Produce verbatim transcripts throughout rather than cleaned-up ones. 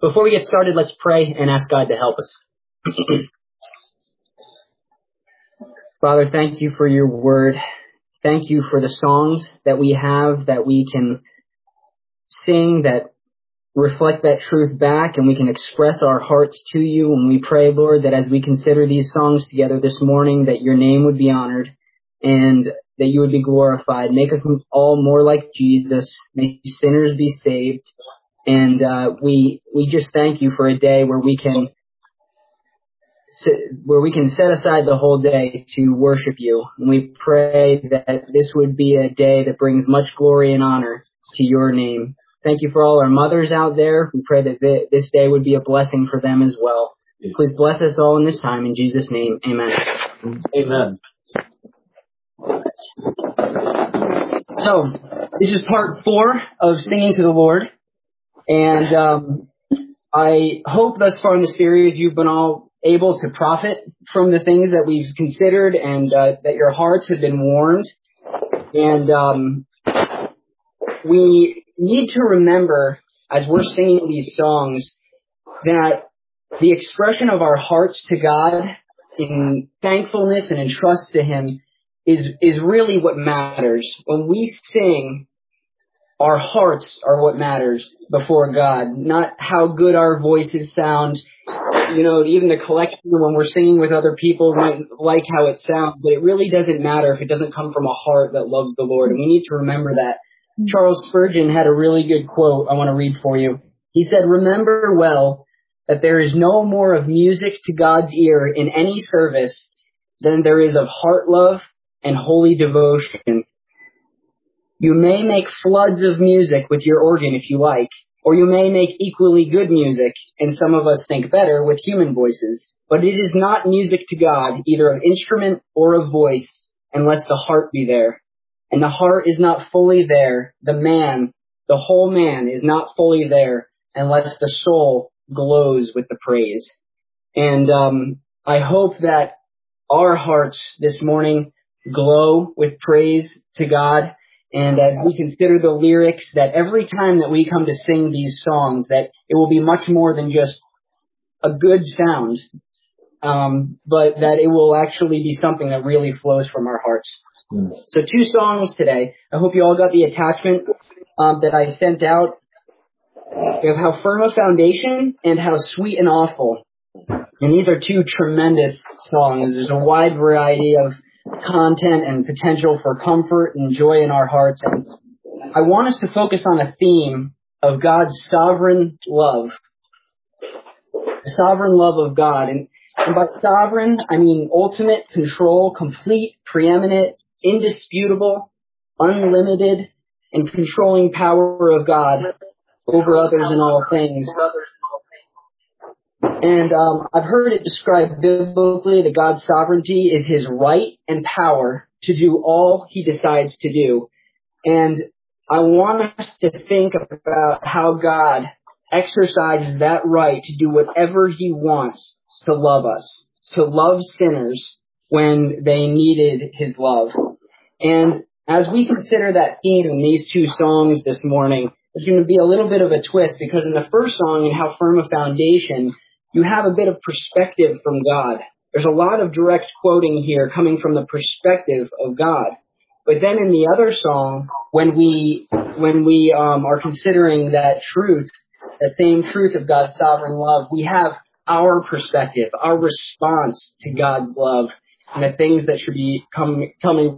before we get started, let's pray and ask God to help us. Father, thank you for your word. Thank you for the songs that we have that we can sing that reflect that truth back, and we can express our hearts to you. And we pray, Lord, that as we consider these songs together this morning, that your name would be honored and that you would be glorified. Make us all more like Jesus. Make sinners be saved. And uh, we we just thank you for a day where we can where we can set aside the whole day to worship you. And we pray that this would be a day that brings much glory and honor to your name. Thank you for all our mothers out there. We pray that th- this day would be a blessing for them as well. Please bless us all in this time. In Jesus' name, amen. Amen. So, this is part four of Singing to the Lord. And um, I hope thus far in the series you've been all able to profit from the things that we've considered, and uh, that your hearts have been warmed. And um, we need to remember, as we're singing these songs, that the expression of our hearts to God in thankfulness and in trust to Him is is really what matters. When we sing, our hearts are what matters before God, not how good our voices sound. You know, even the collection when we're singing with other people might like how it sounds, but it really doesn't matter if it doesn't come from a heart that loves the Lord. And we need to remember that. Charles Spurgeon had a really good quote I want to read for you. He said, "Remember well that there is no more of music to God's ear in any service than there is of heart love and holy devotion. You may make floods of music with your organ if you like, or you may make equally good music, and some of us think better, with human voices. But it is not music to God, either of instrument or of voice, unless the heart be there. And the heart is not fully there. The man, the whole man, is not fully there unless the soul glows with the praise." And um, I hope that our hearts this morning glow with praise to God. And as we consider the lyrics, that every time that we come to sing these songs, that it will be much more than just a good sound, um, but that it will actually be something that really flows from our hearts. So two songs today. I hope you all got the attachment um, that I sent out. We have How Firm a Foundation and How Sweet and Awful. And these are two tremendous songs. There's a wide variety of content and potential for comfort and joy in our hearts. And I want us to focus on a theme of God's sovereign love. The sovereign love of God. And, and by sovereign, I mean ultimate control, complete, preeminent, indisputable, unlimited, and controlling power of God over others in all things. And um, I've heard it described biblically that God's sovereignty is His right and power to do all He decides to do. And I want us to think about how God exercises that right to do whatever He wants to love us, to love sinners when they needed His love. And as we consider that theme in these two songs this morning, there's going to be a little bit of a twist, because in the first song, in How Firm a Foundation, you have a bit of perspective from God. There's a lot of direct quoting here coming from the perspective of God. But then in the other song, when we when we um, are considering that truth, that same truth of God's sovereign love, we have our perspective, our response to God's love, and the things that should be com- coming.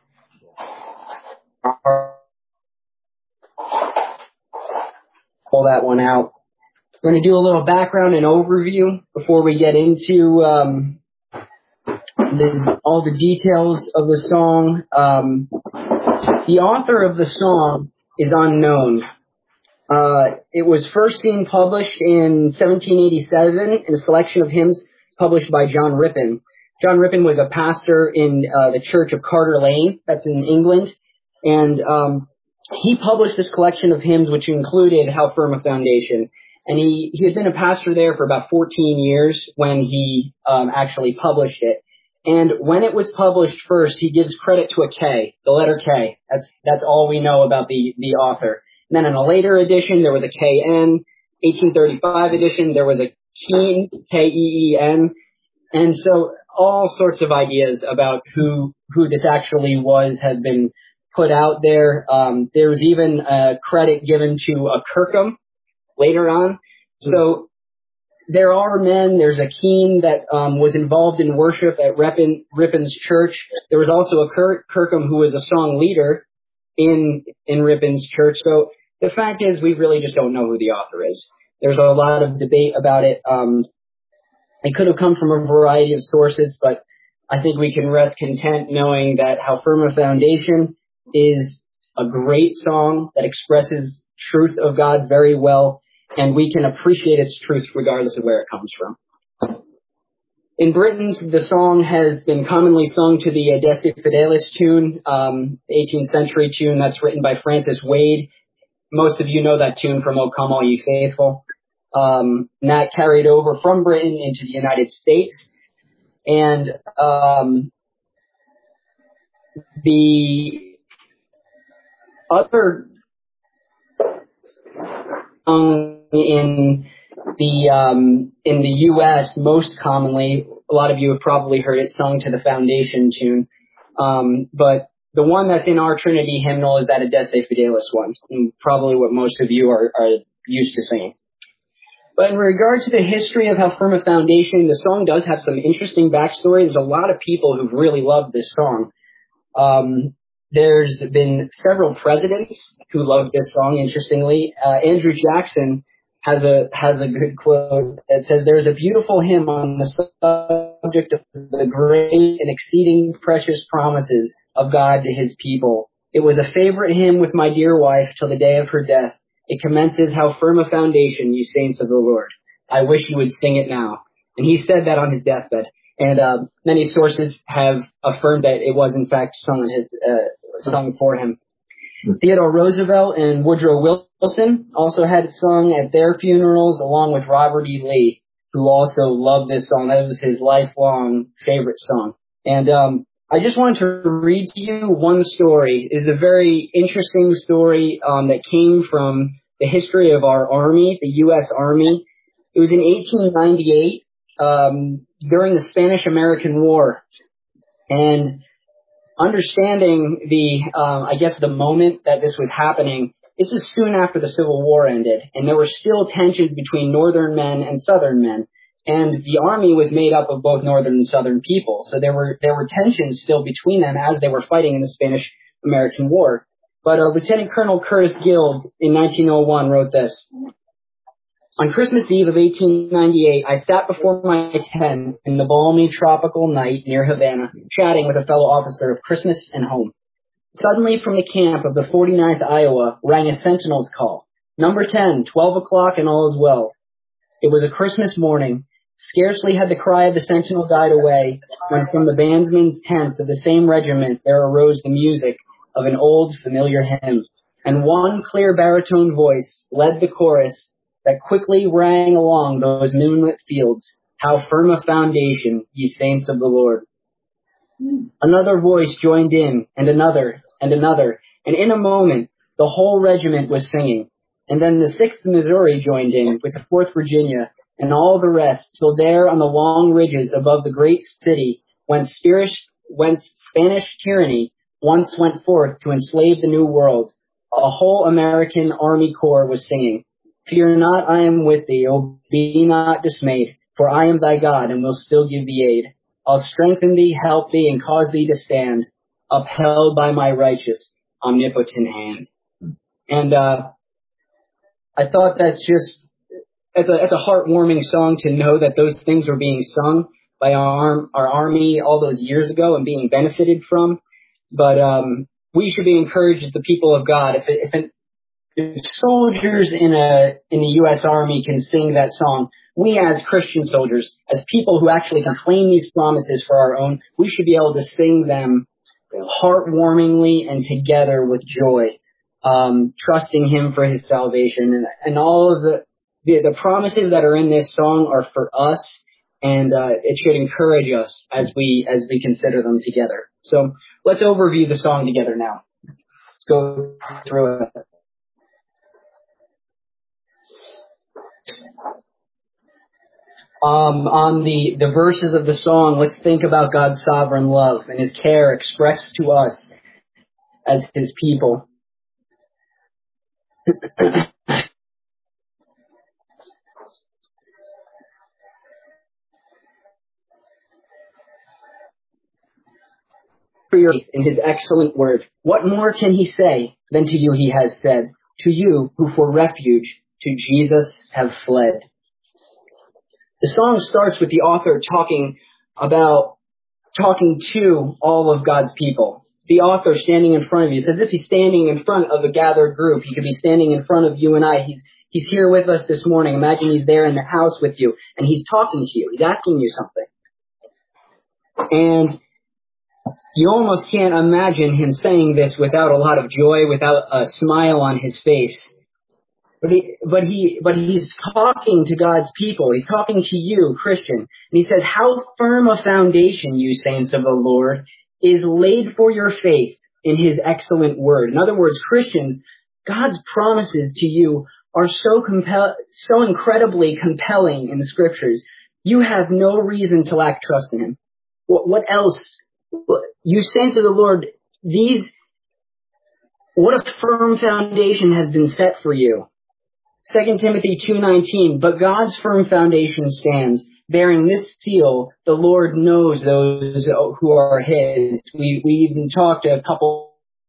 Pull that one out. We're going to do a little background and overview before we get into um, the, all the details of the song. Um, the author of the song is unknown. Uh, it was first seen published in seventeen eighty-seven in a selection of hymns published by John Rippon. John Rippon was a pastor in uh, the Church of Carter Lane, that's in England, and um, he published this collection of hymns which included How Firm a Foundation. And he, he had been a pastor there for about fourteen years when he um, actually published it. And when it was published first, he gives credit to a K, the letter K. That's that's all we know about the, the author. And then in a later edition, there was a K N. eighteen thirty-five edition. There was a Keen, K E E N. And so all sorts of ideas about who who this actually was have been put out there. Um, there was even a credit given to a Kirkham later on. So there are men. There's a Keen that um, was involved in worship at Ripon, Ripon's church. There was also a Kirk, Kirkham who was a song leader in in Ripon's church. So the fact is, we really just don't know who the author is. There's a lot of debate about it. Um, it could have come from a variety of sources, but I think we can rest content knowing that How Firm a Foundation is a great song that expresses truth of God very well, and we can appreciate its truth regardless of where it comes from. In Britain, the song has been commonly sung to the Adeste Fidelis tune, um, eighteenth century tune that's written by Francis Wade. Most of you know that tune from O Come All Ye Faithful. Um, and that carried over from Britain into the United States. And um, the other song in the um, in the U S most commonly, a lot of you have probably heard it sung to the Foundation tune. Um, but the one that's in our Trinity hymnal is that Adeste Fidelis one, and probably what most of you are, are used to singing. But in regard to the history of How Firm a Foundation, the song does have some interesting backstory. There's a lot of people who've really loved this song. Um, there's been several presidents who loved this song, interestingly. Uh, Andrew Jackson has a has a good quote that says, "There's a beautiful hymn on the subject of the great and exceeding precious promises of God to his people. It was a favorite hymn with my dear wife till the day of her death. It commences, How firm a foundation, you saints of the Lord. I wish you would sing it now." And he said that on his deathbed. And uh, many sources have affirmed that it was in fact sung, his, uh, sung for him. Theodore Roosevelt and Woodrow Wilson also had it sung at their funerals, along with Robert E. Lee, who also loved this song. That was his lifelong favorite song. And um, I just wanted to read to you one story. It's a very interesting story um, that came from the history of our Army, the U S Army. It was in eighteen ninety-eight, um, during the Spanish-American War. And understanding the, um, I guess, the moment that this was happening, this was soon after the Civil War ended, and there were still tensions between Northern men and Southern men. And the Army was made up of both Northern and Southern people, so there were there were tensions still between them as they were fighting in the Spanish-American War. But uh, Lieutenant Colonel Curtis Guild in nineteen oh one wrote this: "On Christmas Eve of eighteen ninety-eight, I sat before my tent in the balmy tropical night near Havana, chatting with a fellow officer of Christmas and home. Suddenly from the camp of the forty-ninth Iowa rang a sentinel's call. Number ten, twelve o'clock and all is well. It was a Christmas morning. Scarcely had the cry of the sentinel died away when from the bandsmen's tents of the same regiment there arose the music of an old familiar hymn, and one clear baritone voice led the chorus that quickly rang along those moonlit fields. How firm a foundation, ye saints of the Lord." Another voice joined in, and another, and another, and in a moment the whole regiment was singing. And then the sixth Missouri joined in with the fourth Virginia, and all the rest, till there on the long ridges above the great city, whence Spanish, whence Spanish tyranny once went forth to enslave the New World, a whole American Army Corps was singing. "Fear not, I am with thee, O be not dismayed, for I am thy God, and will still give thee aid. I'll strengthen thee, help thee, and cause thee to stand, upheld by my righteous, omnipotent hand." And uh, I thought that's just, it's a, it's a heartwarming song to know that those things were being sung by our, our Army all those years ago and being benefited from. But um, we should be encouraged as the people of God. If, it, if an If soldiers in a in the U S Army can sing that song, we as Christian soldiers, as people who actually can claim these promises for our own, we should be able to sing them heartwarmingly and together with joy, um, trusting Him for His salvation. And, and all of the, the the promises that are in this song are for us, and uh, it should encourage us as we as we consider them together. So let's overview the song together now. Let's go through it. Um, on the, the verses of the song, let's think about God's sovereign love and his care expressed to us as his people. For your faith in his excellent word. What more can he say than to you he has said, to you who for refuge to Jesus have fled? The song starts with the author talking about, talking to all of God's people. The author standing in front of you. It's as if he's standing in front of a gathered group. He could be standing in front of you and I. He's, he's here with us this morning. Imagine he's there in the house with you and he's talking to you. He's asking you something. And you almost can't imagine him saying this without a lot of joy, without a smile on his face. But he, but he, but he's talking to God's people. He's talking to you, Christian. And he says, how firm a foundation, you saints of the Lord, is laid for your faith in his excellent word. In other words, Christians, God's promises to you are so compel, so incredibly compelling in the scriptures. You have no reason to lack trust in him. What, what else? You saints of the Lord, these, what a firm foundation has been set for you. Second Timothy two nineteen, but God's firm foundation stands, bearing this seal, the Lord knows those who are his. We, we even talked a couple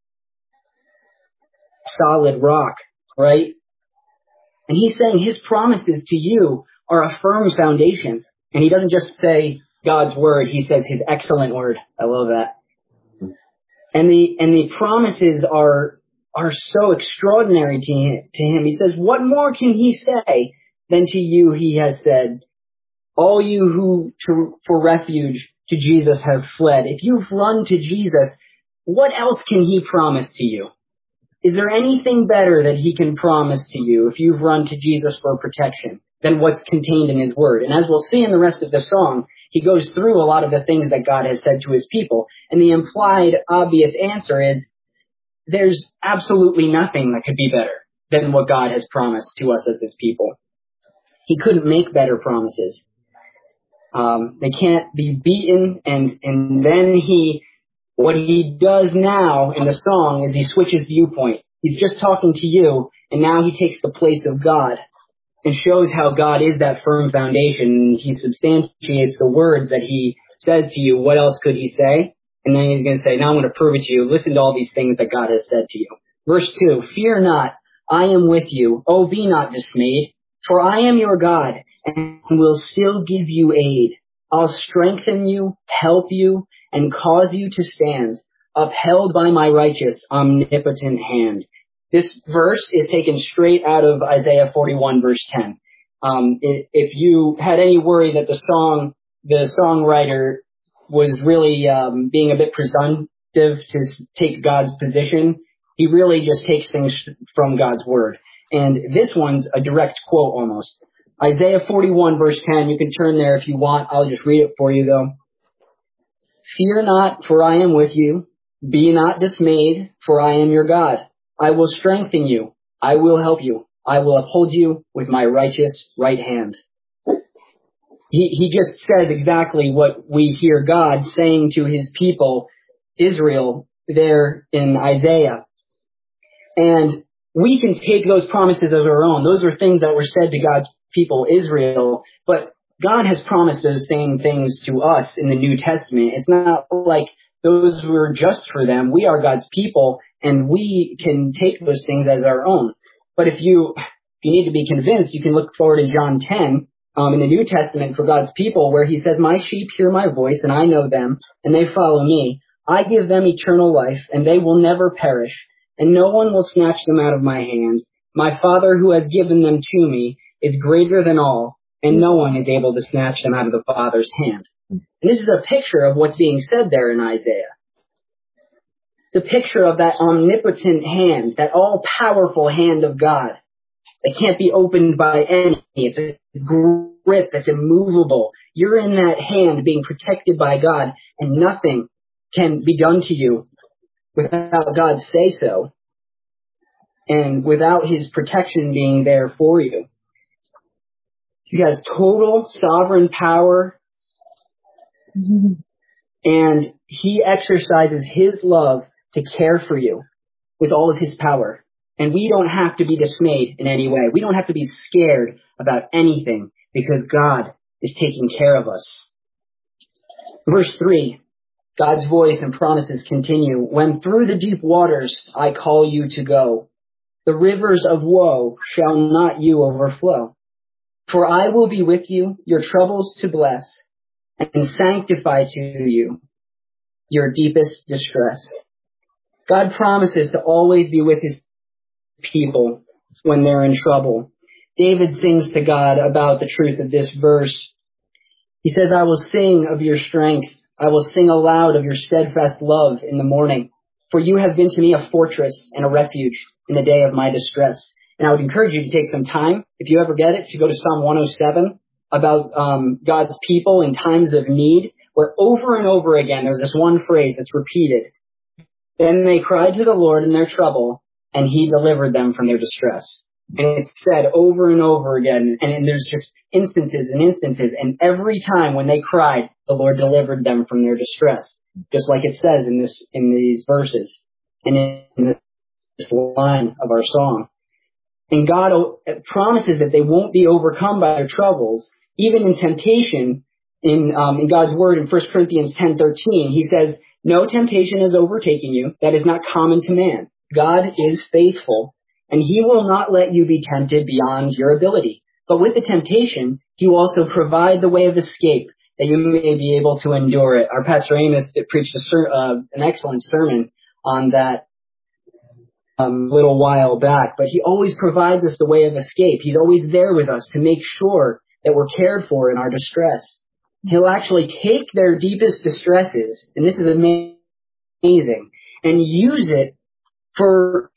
solid rock, right? And he's saying his promises to you are a firm foundation. And he doesn't just say God's word, he says his excellent word. I love that. And the, and the promises are, are so extraordinary to him, to him. He says, what more can he say than to you he has said? All you who to, for refuge to Jesus have fled. If you've run to Jesus, what else can he promise to you? Is there anything better that he can promise to you if you've run to Jesus for protection than what's contained in his word? And as we'll see in the rest of the song, he goes through a lot of the things that God has said to his people. And the implied obvious answer is there's absolutely nothing that could be better than what God has promised to us as his people. He couldn't make better promises. Um, they can't be beaten. And, and then he, what he does now in the song is he switches viewpoint. He's just talking to you, and now he takes the place of God and shows how God is that firm foundation. He substantiates the words that he says to you. What else could he say? And then he's going to say, now I'm going to prove it to you. Listen to all these things that God has said to you. Verse two, fear not, I am with you. Oh, be not dismayed, for I am your God and will still give you aid. I'll strengthen you, help you, and cause you to stand, upheld by my righteous, omnipotent hand. This verse is taken straight out of Isaiah forty-one, verse ten. Um, if you had any worry that the song, the songwriter was really um, being a bit presumptive to take God's position, he really just takes things from God's word. And this one's a direct quote almost. Isaiah forty-one, verse ten, you can turn there if you want. I'll just read it for you though. Fear not, for I am with you. Be not dismayed, for I am your God. I will strengthen you. I will help you. I will uphold you with my righteous right hand. He, he just says exactly what we hear God saying to his people, Israel, there in Isaiah. And we can take those promises as our own. Those are things that were said to God's people, Israel. But God has promised those same things to us in the New Testament. It's not like those were just for them. We are God's people, and we can take those things as our own. But if you, if you need to be convinced, you can look forward to John ten um, in the New Testament for God's people, where he says, my sheep hear my voice, and I know them, and they follow me. I give them eternal life, and they will never perish, and no one will snatch them out of my hand. My Father who has given them to me is greater than all, and no one is able to snatch them out of the Father's hand. And this is a picture of what's being said there in Isaiah. It's a picture of that omnipotent hand, that all-powerful hand of God that can't be opened by any. It's a grip that's immovable. You're in that hand being protected by God, and nothing can be done to you without God say so, and without his protection being there for you. He has total sovereign power, and he exercises his love to care for you with all of his power. And we don't have to be dismayed in any way. We don't have to be scared about anything because God is taking care of us. Verse three, God's voice and promises continue. When through the deep waters I call you to go, the rivers of woe shall not you overflow. For I will be with you, your troubles to bless, and sanctify to you your deepest distress. God promises to always be with his people when they're in trouble. David sings to God about the truth of this verse. He says, I will sing of your strength. I will sing aloud of your steadfast love in the morning. For you have been to me a fortress and a refuge in the day of my distress. And I would encourage you to take some time, if you ever get it, to go to Psalm one oh seven about um, God's people in times of need, where over and over again there's this one phrase that's repeated. Then they cried to the Lord in their trouble, and he delivered them from their distress. And it's said over and over again, and, and there's just instances and instances, and every time when they cried, the Lord delivered them from their distress, just like it says in this in these verses and in this line of our song. And God promises that they won't be overcome by their troubles, even in temptation. In um, in God's word in First Corinthians ten thirteen, he says, no temptation has overtaken you that is not common to man. God is faithful, and he will not let you be tempted beyond your ability. But with the temptation, he will also provide the way of escape that you may be able to endure it. Our Pastor Amos preached a ser- uh, an excellent sermon on that um, a little while back. But he always provides us the way of escape. He's always there with us to make sure that we're cared for in our distress. He'll actually take their deepest distresses, and this is amazing, and use it for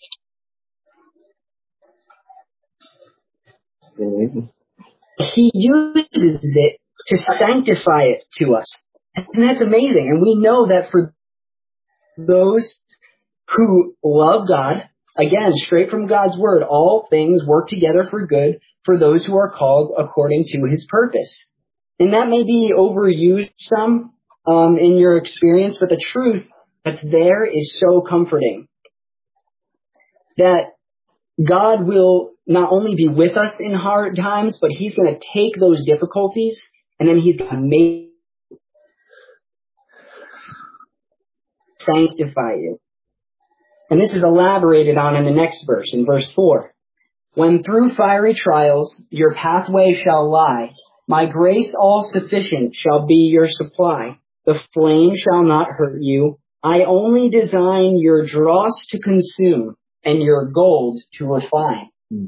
amazing. He uses it to sanctify it to us. And that's amazing. And we know that for those who love God, again, straight from God's word, all things work together for good for those who are called according to his purpose. And that may be overused some um, in your experience, but the truth that's there is so comforting. That God will not only be with us in hard times, but he's going to take those difficulties and then he's going to make sanctify you. And this is elaborated on in the next verse, in verse four. When through fiery trials your pathway shall lie, my grace all sufficient shall be your supply. The flame shall not hurt you. I only design your dross to consume and your gold to refine. Hmm.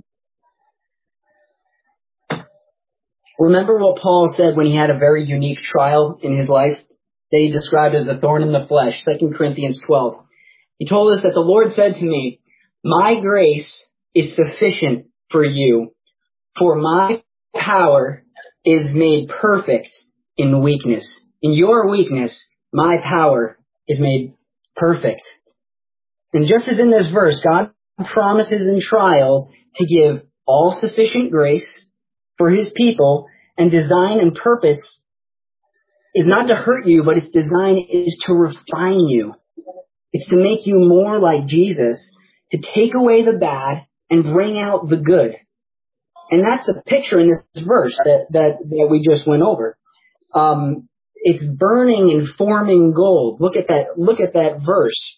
Remember what Paul said when he had a very unique trial in his life that he described as a thorn in the flesh, Second Corinthians twelve. He told us that the Lord said to me, my grace is sufficient for you, for my power is made perfect in weakness. In your weakness, my power is made perfect. And just as in this verse, God promises in trials to give all sufficient grace for his people, and design and purpose is not to hurt you, but its design is to refine you. It's to make you more like Jesus, to take away the bad and bring out the good. And that's the picture in this verse that, that, that we just went over. Um, it's burning and forming gold. Look at that, look at that verse.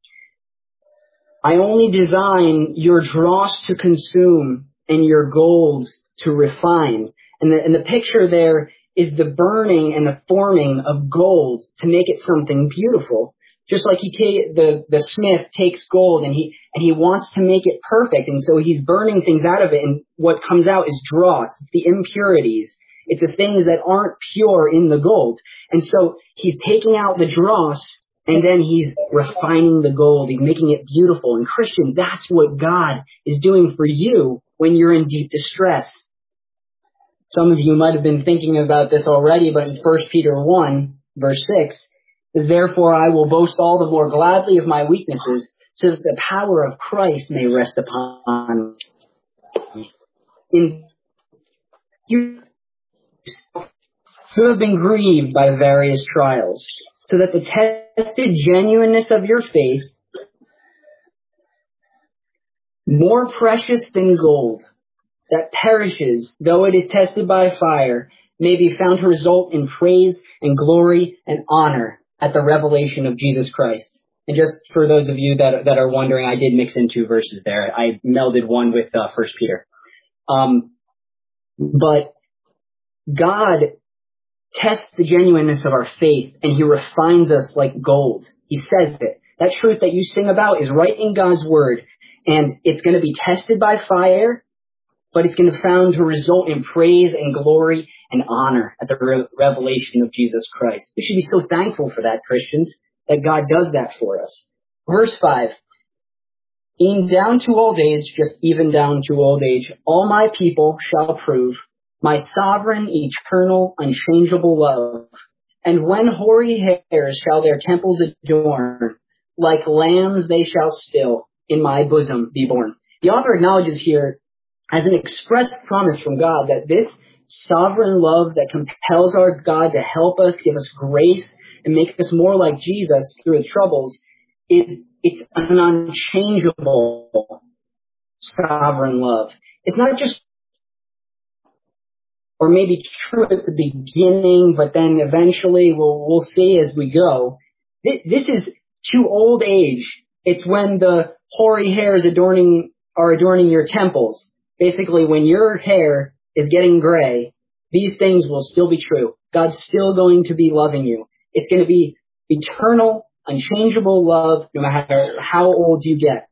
I only design your dross to consume and your gold to refine. And the, and the picture there is the burning and the forming of gold to make it something beautiful. Just like he ta- the, the smith takes gold and he, and he wants to make it perfect. And so he's burning things out of it. And what comes out is dross. It's the impurities. It's the things that aren't pure in the gold. And so he's taking out the dross and then he's refining the gold. He's making it beautiful. And Christian, that's what God is doing for you when you're in deep distress. Some of you might have been thinking about this already, but in First Peter one, verse six, therefore I will boast all the more gladly of my weaknesses, so that the power of Christ may rest upon me. In who have been grieved by various trials, so that the tested genuineness of your faith, more precious than gold, that perishes, though it is tested by fire, may be found to result in praise and glory and honor at the revelation of Jesus Christ. And just for those of you that that are wondering, I did mix in two verses there. I melded one with uh, First Peter. Um, but God tests the genuineness of our faith, and he refines us like gold. He says it. That truth that you sing about is right in God's word, and it's going to be tested by fire, but it's going to be found to result in praise and glory and honor at the re- revelation of Jesus Christ. We should be so thankful for that, Christians, that God does that for us. Verse five, "E'en down to old age," just even down to old age, "all my people shall prove my sovereign, eternal, unchangeable love. And when hoary hairs shall their temples adorn, like lambs they shall still in my bosom be born." The author acknowledges here as an express promise from God that this sovereign love that compels our God to help us, give us grace, and make us more like Jesus through his troubles, is it's an unchangeable sovereign love. It's not just, or maybe true at the beginning, but then eventually we'll we'll see as we go. This is to old age. It's when the hoary hairs adorning are adorning your temples. Basically, when your hair is getting gray, these things will still be true. God's still going to be loving you. It's going to be eternal, unchangeable love, no matter how old you get.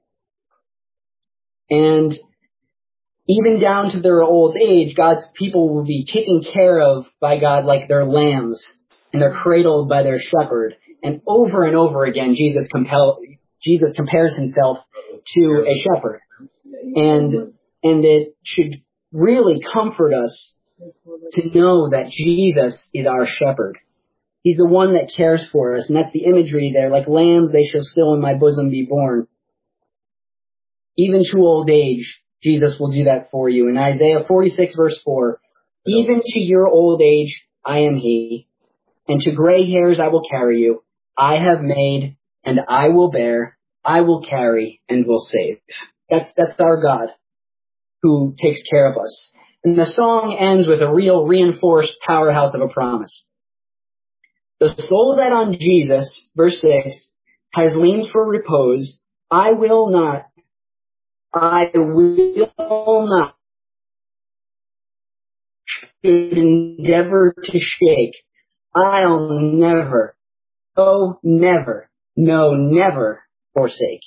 And even down to their old age, God's people will be taken care of by God like they're lambs, and they're cradled by their shepherd. And over and over again, Jesus compel, Jesus compares himself to a shepherd. And, and it should really comfort us to know that Jesus is our shepherd. He's the one that cares for us. And that's the imagery there. Like lambs, they shall still in my bosom be born. Even to old age, Jesus will do that for you. In Isaiah forty-six verse four, "Even to your old age, I am he, and to gray hairs I will carry you. I have made, and I will bear, I will carry, and will save." That's, that's our God who takes care of us. And the song ends with a real reinforced powerhouse of a promise. "The soul that on Jesus," verse six, "has leaned for repose, I will not, I will not should endeavor to shake. I'll never, oh never, no never forsake.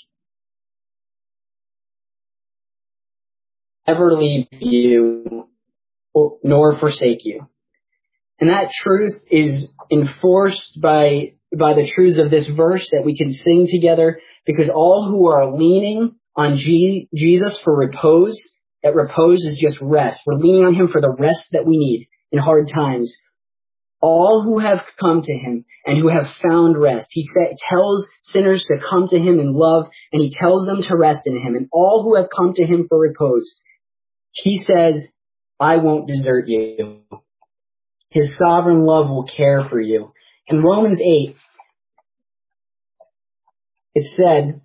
Never leave you, nor forsake you." And that truth is enforced by, by the truths of this verse that we can sing together, because all who are leaning on G- Jesus for repose, that repose is just rest. We're leaning on him for the rest that we need in hard times. All who have come to him and who have found rest, he tells sinners to come to him in love, and he tells them to rest in him. And all who have come to him for repose, he says, "I won't desert you." His sovereign love will care for you. In Romans eight, it said,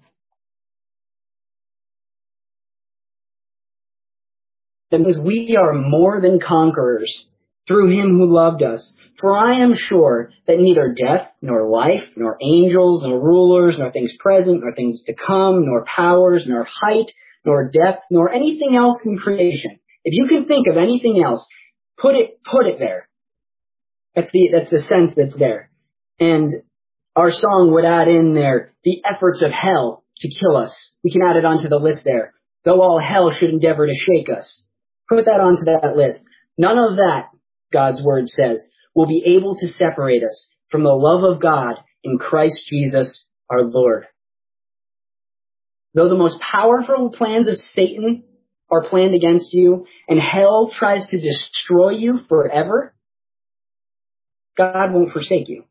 that because we are more than conquerors through him who loved us. For I am sure that neither death, nor life, nor angels, nor rulers, nor things present, nor things to come, nor powers, nor height, nor depth, nor anything else in creation. If you can think of anything else, put it, put it there. That's the, that's the sense that's there. And our song would add in there the efforts of hell to kill us. We can add it onto the list there. Though all hell should endeavor to shake us. Put that onto that list. None of that, God's word says, will be able to separate us from the love of God in Christ Jesus our Lord. Though the most powerful plans of Satan are planned against you, and hell tries to destroy you forever, God won't forsake you.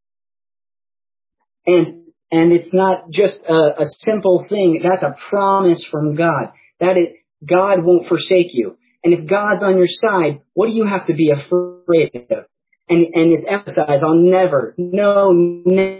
And and it's not just a, a simple thing. That's a promise from God. That it, God won't forsake you. And if God's on your side, what do you have to be afraid of? And, and it's emphasized, I'll never, no, never.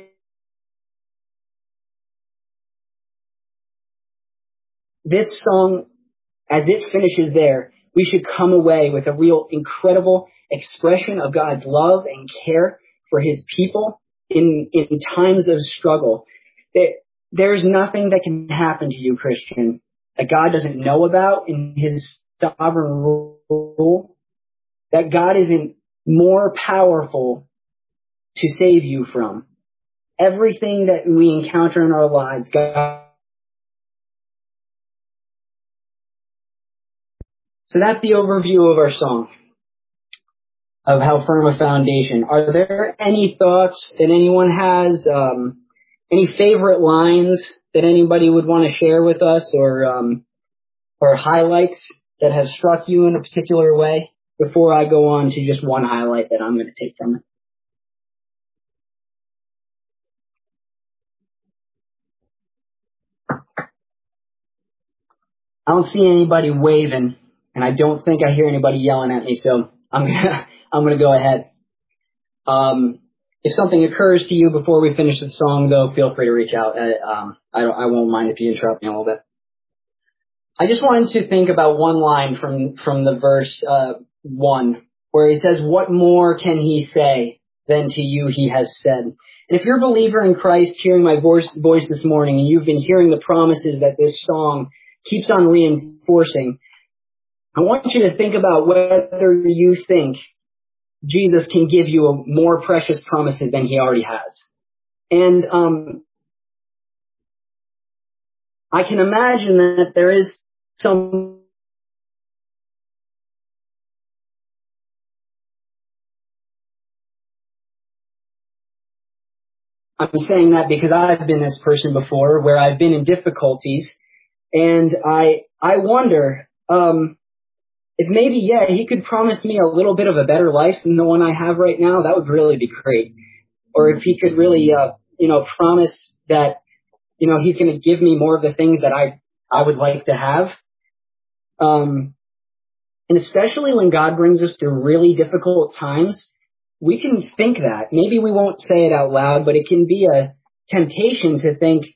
This song, as it finishes there, we should come away with a real incredible expression of God's love and care for his people in, in times of struggle. There, there's nothing that can happen to you, Christian, that God doesn't know about in his sovereign rule, that God isn't more powerful to save you from. Everything that we encounter in our lives, God. So that's the overview of our song, of How Firm a Foundation. Are there any thoughts that anyone has, um, any favorite lines that anybody would want to share with us, or um, or highlights that have struck you in a particular way, before I go on to just one highlight that I'm going to take from it? I don't see anybody waving, and I don't think I hear anybody yelling at me, so I'm gonna I'm gonna go ahead. Um, if something occurs to you before we finish the song, though, feel free to reach out. Uh, um, I don't I won't mind if you interrupt me a little bit. I just wanted to think about one line from from the verse uh, one, where he says, "What more can he say than to you he has said?" And if you're a believer in Christ, hearing my voice voice this morning, and you've been hearing the promises that this song keeps on reinforcing, I want you to think about whether you think Jesus can give you a more precious promises than he already has. And um, I can imagine that there is some I'm saying that because I've been this person before, where I've been in difficulties, and I I wonder um, if maybe, yeah, he could promise me a little bit of a better life than the one I have right now. That would really be great. Or if he could really, uh, you know, promise that, you know, he's going to give me more of the things that I, I would like to have. Um, and especially when God brings us through really difficult times, we can think that. Maybe we won't say it out loud, but it can be a temptation to think,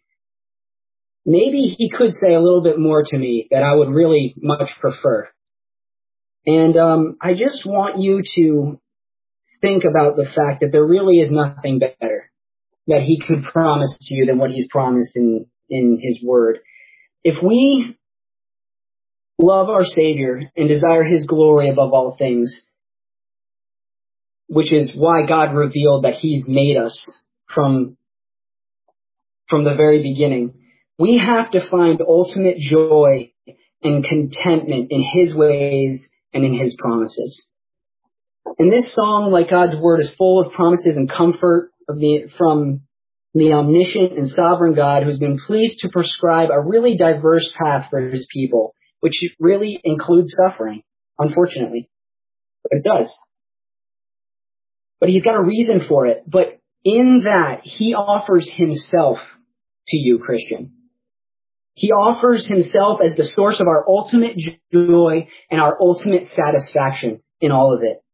maybe he could say a little bit more to me that I would really much prefer. And um, I just want you to think about the fact that there really is nothing better that he could promise to you than what he's promised in, in his word. If we love our Savior and desire his glory above all things, which is why God revealed that he's made us from, from the very beginning, we have to find ultimate joy and contentment in his ways and in his promises. And this song, like God's word, is full of promises and comfort of the, from the omniscient and sovereign God, who's been pleased to prescribe a really diverse path for his people, which really includes suffering, unfortunately. But it does. But he's got a reason for it. But in that, he offers himself to you, Christian. He offers himself as the source of our ultimate joy and our ultimate satisfaction in all of it.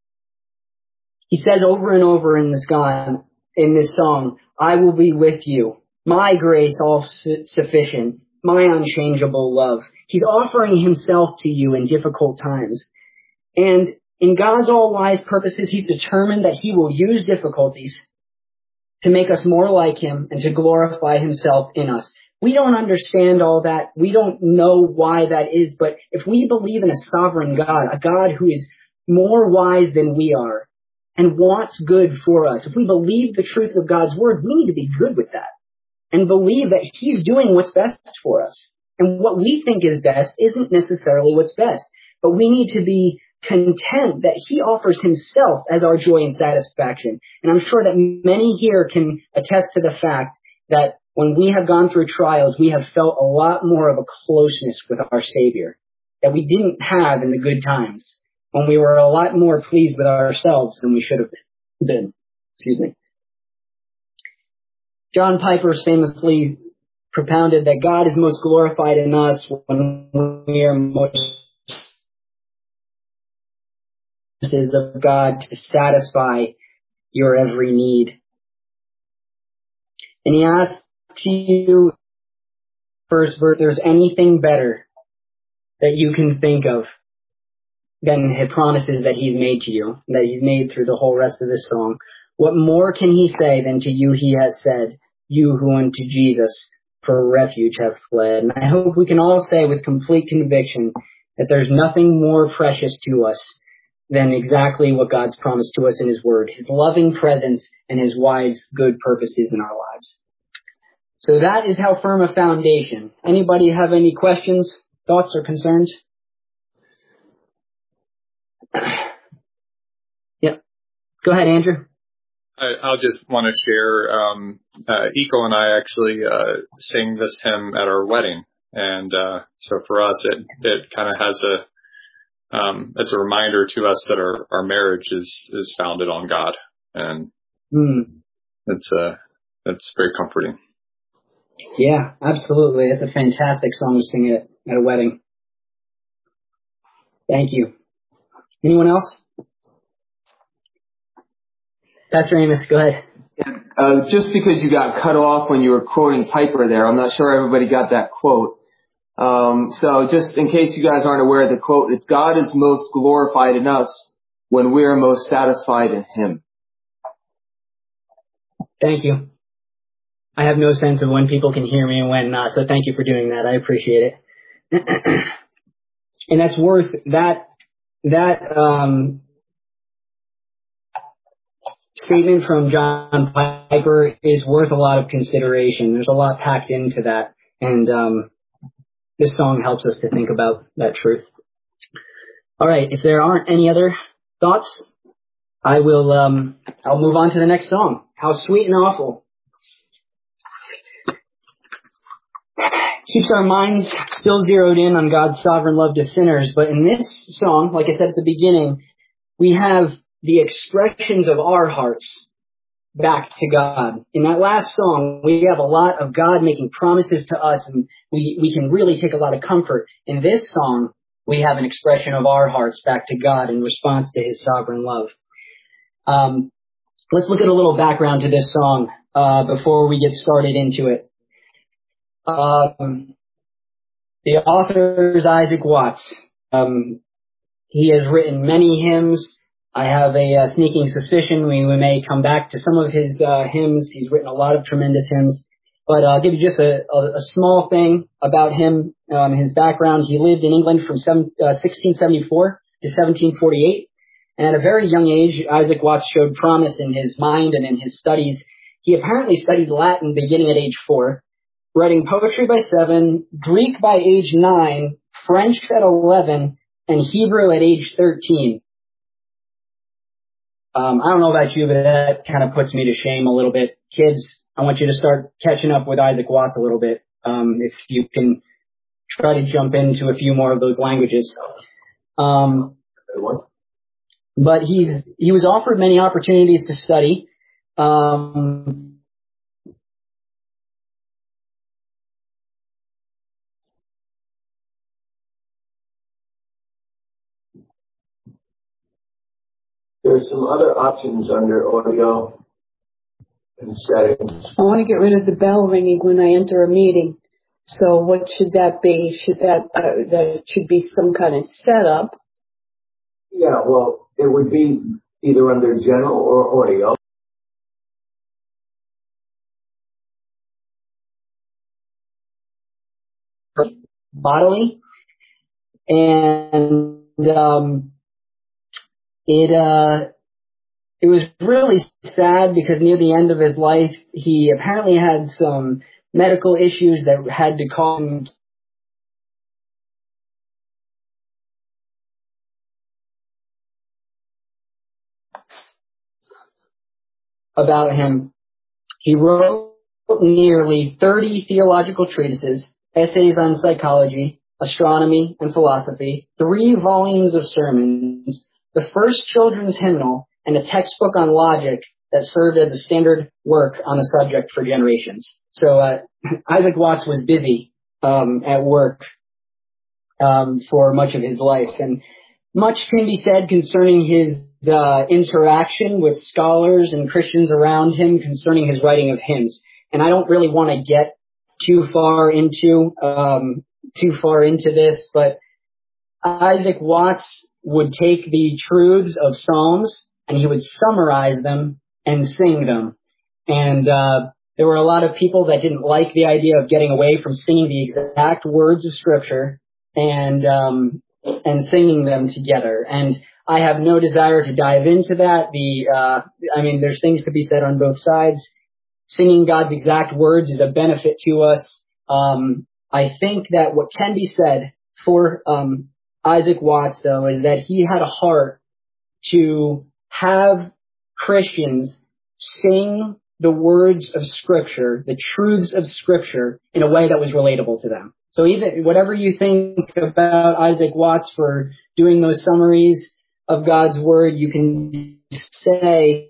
He says over and over in this song, in this song, I will be with you. My grace all su- sufficient. My unchangeable love. He's offering himself to you in difficult times. And in God's all-wise purposes, he's determined that he will use difficulties to make us more like him and to glorify himself in us. We don't understand all that. We don't know why that is. But if we believe in a sovereign God, a God who is more wise than we are, and wants good for us, if we believe the truth of God's word, we need to be good with that and believe that he's doing what's best for us. And what we think is best isn't necessarily what's best, but we need to be content that he offers himself as our joy and satisfaction. And I'm sure that many here can attest to the fact that when we have gone through trials, we have felt a lot more of a closeness with our Savior that we didn't have in the good times, when we were a lot more pleased with ourselves than we should have been. Excuse me. John Piper famously propounded that God is most glorified in us when we are most of God to satisfy your every need. And he asks you, first verse, if there's anything better that you can think of than the promises that he's made to you, that he's made through the whole rest of this song. What more can he say than to you he has said, you who unto Jesus for refuge have fled? And I hope we can all say with complete conviction that there's nothing more precious to us than exactly what God's promised to us in his word, his loving presence and his wise, good purposes in our lives. So that is how firm a foundation. Anybody have any questions, thoughts, or concerns? Yep. Go ahead, Andrew. I, I'll just want to share, um, uh, Eco and I actually, uh, sing this hymn at our wedding. And, uh, so for us, it, it kind of has a, um, it's a reminder to us that our, our marriage is, is founded on God. And mm. it's, uh, it's very comforting. Yeah, absolutely. It's a fantastic song to sing at, at a wedding. Thank you. Anyone else? Pastor Amos, go ahead. Yeah, uh, just because you got cut off when you were quoting Piper there, I'm not sure everybody got that quote. Um, so just in case you guys aren't aware of the quote, it's God is most glorified in us when we are most satisfied in him. Thank you. I have no sense of when people can hear me and when not, so thank you for doing that. I appreciate it. And that's worth, that, that, um, statement from John Piper is worth a lot of consideration. There's a lot packed into that, and um, this song helps us to think about that truth. All right, if there aren't any other thoughts, I will. Um, I'll move on to the next song. How Sweet and Awful. Keeps our minds still zeroed in on God's sovereign love to sinners, but in this song, like I said at the beginning, we have the expressions of our hearts back to God. In that last song, we have a lot of God making promises to us, and we, we can really take a lot of comfort. In this song, we have an expression of our hearts back to God in response to his sovereign love. Um, let's look at a little background to this song uh, before we get started into it. Um, the author is Isaac Watts. Um, he has written many hymns. I have a uh, sneaking suspicion we, we may come back to some of his uh, hymns. He's written a lot of tremendous hymns. But uh, I'll give you just a, a, a small thing about him, um, his background. He lived in England from seven, uh, sixteen seventy-four to seventeen forty-eight. And at a very young age, Isaac Watts showed promise in his mind and in his studies. He apparently studied Latin beginning at age four, writing poetry by seven, Greek by age nine, French at eleven, and Hebrew at age thirteen. Um, I don't know about you, but that kind of puts me to shame a little bit. Kids, I want you to start catching up with Isaac Watts a little bit. Um, if you can try to jump into a few more of those languages. Um, but he's, he was offered many opportunities to study. Um, There's some other options under audio and settings. I want to get rid of the bell ringing when I enter a meeting. So what should that be? Should that, uh, that should be some kind of setup? Yeah, well, it would be either under general or audio. Bodily. And, um, it, uh, it was really sad because near the end of his life, he apparently had some medical issues that had to cause him about him. He wrote nearly thirty theological treatises, essays on psychology, astronomy, and philosophy, three volumes of sermons, the first children's hymnal, and a textbook on logic that served as a standard work on the subject for generations. So uh, Isaac Watts was busy um, at work um, for much of his life. And much can be said concerning his uh, interaction with scholars and Christians around him concerning his writing of hymns. And I don't really want to get too far into um, too far into this, but Isaac Watts would take the truths of Psalms and he would summarize them and sing them. And uh, there were a lot of people that didn't like the idea of getting away from singing the exact words of Scripture and um, and singing them together. And I have no desire to dive into that. The uh, I mean, there's things to be said on both sides. Singing God's exact words is a benefit to us. Um, I think that what can be said for um, Isaac Watts, though, is that he had a heart to have Christians sing the words of Scripture, the truths of Scripture, in a way that was relatable to them. So even whatever you think about Isaac Watts for doing those summaries of God's Word, you can say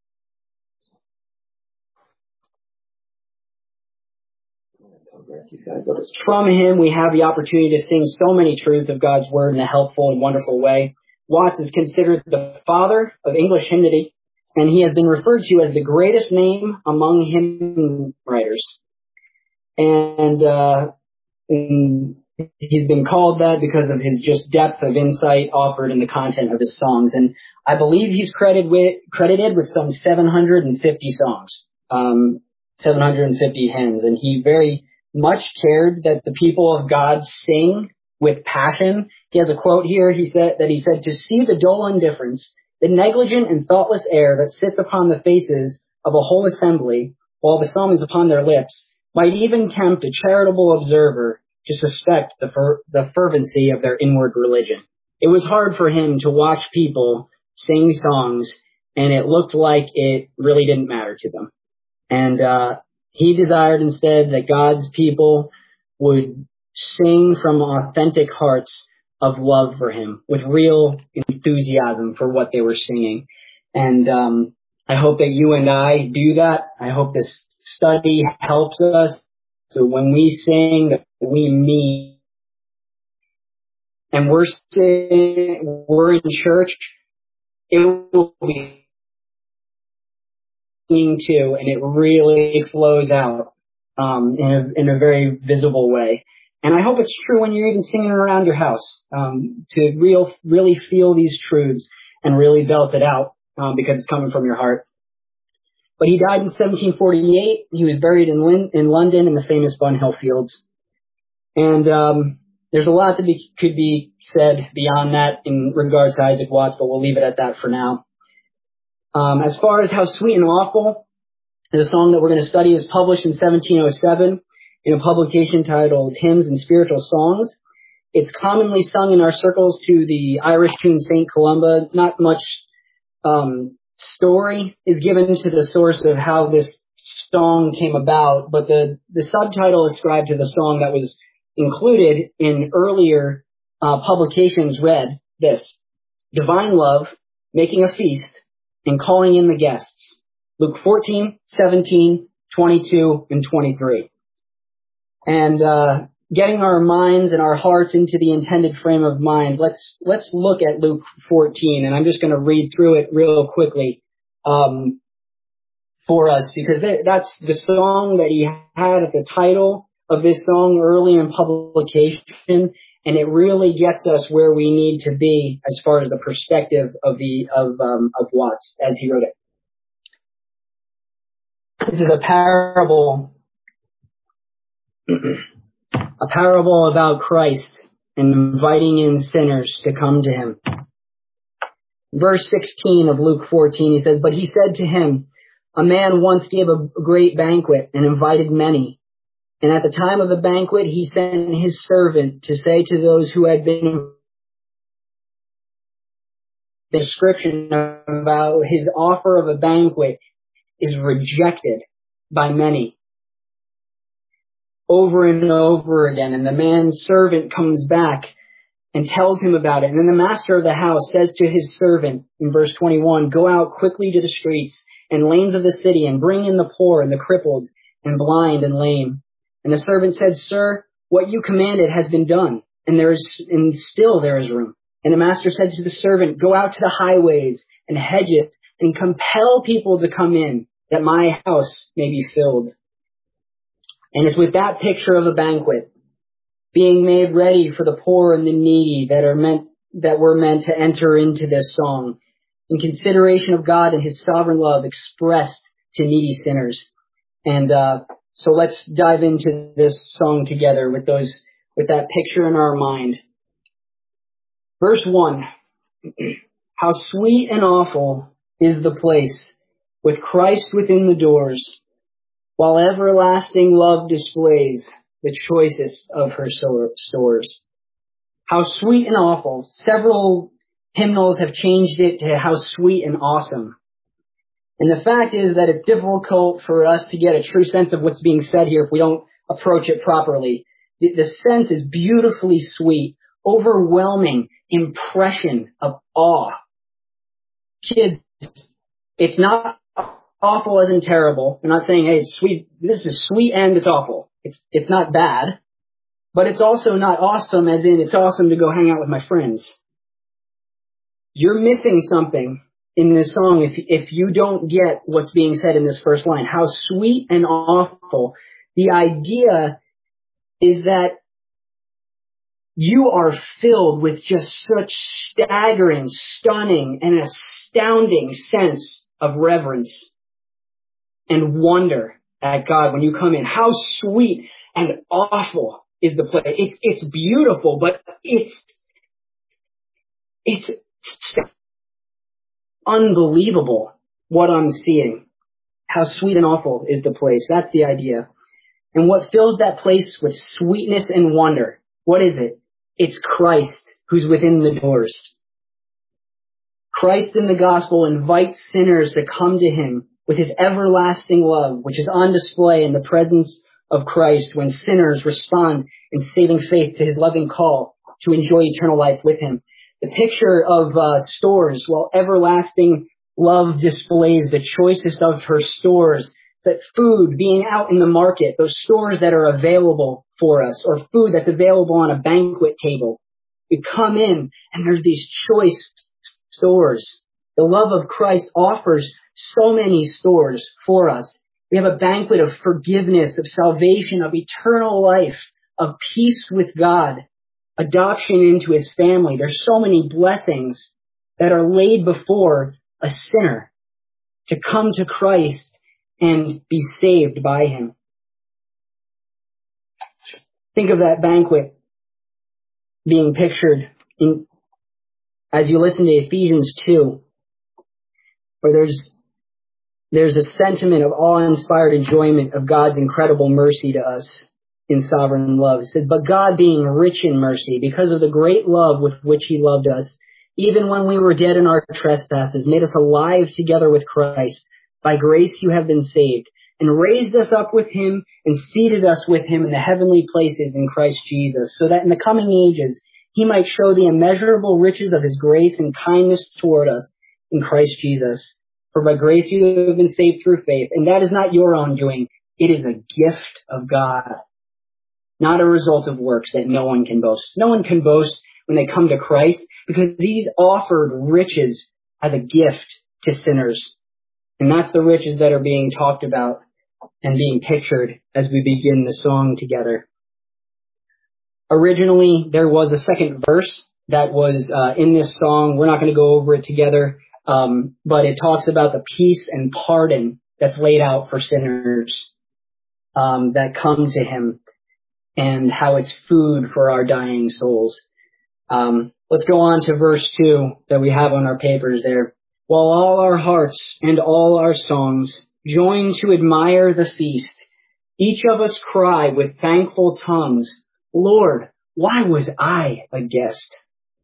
from him we have the opportunity to sing so many truths of God's Word in a helpful and wonderful way. Watts is considered the father of English hymnody, and he has been referred to as the greatest name among hymn writers. And, uh, and he's been called that because of his just depth of insight offered in the content of his songs. And I believe he's credited with, credited with some seven hundred fifty songs, um, seven hundred fifty hymns. And he very much cared that the people of God sing with passion. He has a quote here. He said that he said, "To see the dull indifference, the negligent and thoughtless air that sits upon the faces of a whole assembly, while the song is upon their lips, might even tempt a charitable observer to suspect the fer- the fervency of their inward religion." It was hard for him to watch people sing songs, and it looked like it really didn't matter to them. And uh, he desired instead that God's people would sing from authentic hearts of love for him, with real enthusiasm for what they were singing. And um, I hope that you and I do that. I hope this study helps us. So when we sing, that we mean, and we're singing, we're in church, it will be singing too, and it really flows out um, in a, in a very visible way. And I hope it's true when you're even singing around your house, um, to real, really feel these truths and really belt it out, um, because it's coming from your heart. But he died in seventeen forty-eight. He was buried in, Lin- in London in the famous Bunhill Fields. And um, there's a lot that be, could be said beyond that in regards to Isaac Watts, but we'll leave it at that for now. Um, as far as How Sweet and Awful, the song that we're going to study is published in seventeen oh seven. In a publication titled Hymns and Spiritual Songs. It's commonly sung in our circles to the Irish tune Saint Columba. Not much um, story is given to the source of how this song came about, but the, the subtitle ascribed to the song that was included in earlier uh, publications read this: Divine Love, Making a Feast, and Calling in the Guests. Luke fourteen, seventeen, twenty-two, and twenty-three. And uh, getting our minds and our hearts into the intended frame of mind, let's let's look at Luke fourteen, and I'm just going to read through it real quickly um, for us, because that's the song that he had at the title of this song early in publication, and it really gets us where we need to be as far as the perspective of the of um, of Watts as he wrote it. This is a parable. A parable about Christ and inviting in sinners to come to him. Verse sixteen of Luke fourteen, he says, "But he said to him, a man once gave a great banquet and invited many. And at the time of the banquet, he sent his servant to say to those who had been the description about his offer of a banquet is rejected by many." Over and over again, and the man's servant comes back and tells him about it. And then the master of the house says to his servant in verse twenty-one, "Go out quickly to the streets and lanes of the city and bring in the poor and the crippled and blind and lame." And the servant said, "Sir, what you commanded has been done, and there is and still there is room." And the master said to the servant, go out to the highways and hedges and compel people to come in, that my house may be filled. And it's with that picture of a banquet being made ready for the poor and the needy that are meant, that were meant to enter into this song in consideration of God and his sovereign love expressed to needy sinners. And, uh, so let's dive into this song together with those, with that picture in our mind. Verse one, how sweet and awful is the place with Christ within the doors, while everlasting love displays the choicest of her stores. How sweet and awful. Several hymnals have changed it to how sweet and awesome. And the fact is that it's difficult for us to get a true sense of what's being said here if we don't approach it properly. The, the sense is beautifully sweet, overwhelming impression of awe. Kids, it's not awful as in terrible. I'm not saying, hey, it's sweet. This is sweet and it's awful. It's, it's not bad, but it's also not awesome as in it's awesome to go hang out with my friends. You're missing something in this song if, if you don't get what's being said in this first line. How sweet and awful. The idea is that you are filled with just such staggering, stunning, and astounding sense of reverence and wonder at God when you come in. How sweet and awful is the place. It's, it's beautiful, but it's, it's unbelievable what I'm seeing. How sweet and awful is the place. That's the idea. And what fills that place with sweetness and wonder, what is it? It's Christ who's within the doors. Christ in the gospel invites sinners to come to him with his everlasting love, which is on display in the presence of Christ when sinners respond in saving faith to his loving call to enjoy eternal life with him. The picture of uh, stores, while everlasting love displays the choicest of her stores, that food being out in the market, those stores that are available for us, or food that's available on a banquet table. We come in and there's these choice stores. The love of Christ offers so many stores for us. We have a banquet of forgiveness, of salvation, of eternal life, of peace with God, adoption into his family. There's so many blessings that are laid before a sinner to come to Christ and be saved by him. Think of that banquet being pictured in, as you listen to Ephesians two, where there's there's a sentiment of awe-inspired enjoyment of God's incredible mercy to us in sovereign love. It says, but God being rich in mercy, because of the great love with which he loved us, even when we were dead in our trespasses, made us alive together with Christ. By grace you have been saved, and raised us up with him, and seated us with him in the heavenly places in Christ Jesus, so that in the coming ages he might show the immeasurable riches of his grace and kindness toward us in Christ Jesus. For by grace you have been saved through faith, and that is not your own doing. It is a gift of God, not a result of works that no one can boast. No one can boast when they come to Christ, because he's offered riches as a gift to sinners. And that's the riches that are being talked about and being pictured as we begin the song together. Originally, there was a second verse that was uh, in this song. We're not going to go over it together, um, but it talks about the peace and pardon that's laid out for sinners um, that come to him, and how it's food for our dying souls. Um, let's go on to verse two that we have on our papers there. While all our hearts and all our songs join to admire the feast, each of us cry with thankful tongues, Lord, why was I a guest?